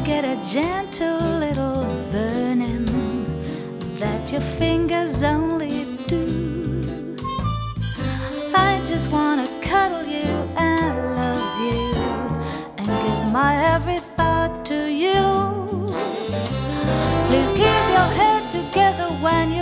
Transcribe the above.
get a gentle little burning that your fingers only do. I just wanna cuddle you and love you and give my every thought to you. Please keep your head together when